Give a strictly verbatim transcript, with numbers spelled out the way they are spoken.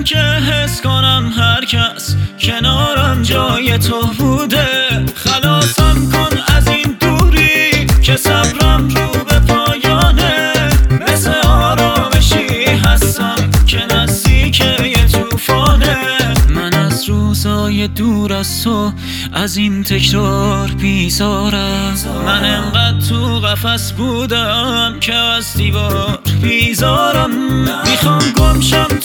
دلم که حس کنم هر کس کنارم جای تو بوده. خلاصم کن از این دوری که صبرم رو به پایانه. مثل آرامشی هستم که نزدیک یه توفانه. من از روزای دور از تو، از این تکرار بیزارم. من انقدر تو قفس بودم که از دیوار بیزارم. میخوام گمشم